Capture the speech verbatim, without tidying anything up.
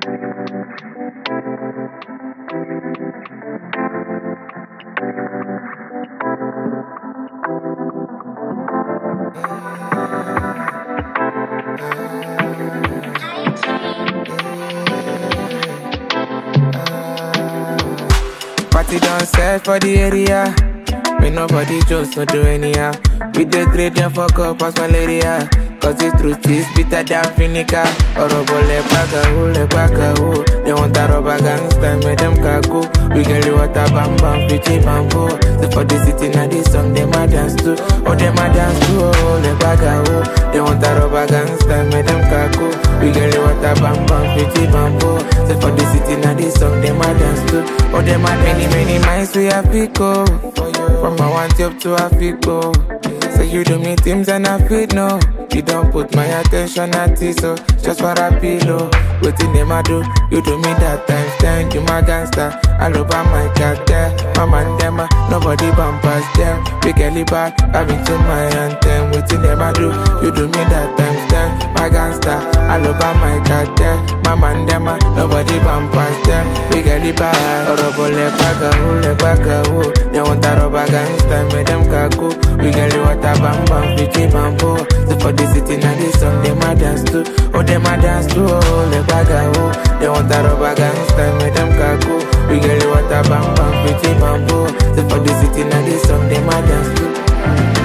Party done set for the area. When nobody just not do anyhow. We the great and fuck up as malaria. Cause the truth is bitter than vinegar. Orobo le baka o, le baka o. They want a rubber gangster, make them kaku. We get you water bam bam, fifty bamboo. So for the city now this song, they ma dance too. Oh, they ma dance too, oh, le baka o. They want a rubber gangster, make them kaku. We get you water bam bam, fifty bamboo. So for the city now this song, they ma dance too. Oh, they ma many, many miles we have to go. From my one tip to a go. Say you do me things and I feel no. You don't put my attention at it, so just for a pillow. Waiting them I do, you do me that time. Thank you, my gangster. I love my cartel. My man, them, uh, nobody bumpers them. We get it back, having to my anthem. Waiting them I do, you do me that time. Thank my gangster. I love my cartel. My man, them, uh, nobody bumpers them. We get it back. Orobo le baka o, le baka o. They want a rubber gangster, make them kaku. We get it water bam bam, fifty bamboo. So for the city now this song, they ma dance too. Oh, they ma dance too, oh, le baga oh. They want a rubber gangster, make them kaku. We get it water bam bam, fifty bamboo. So for the city now this song, they ma dance too.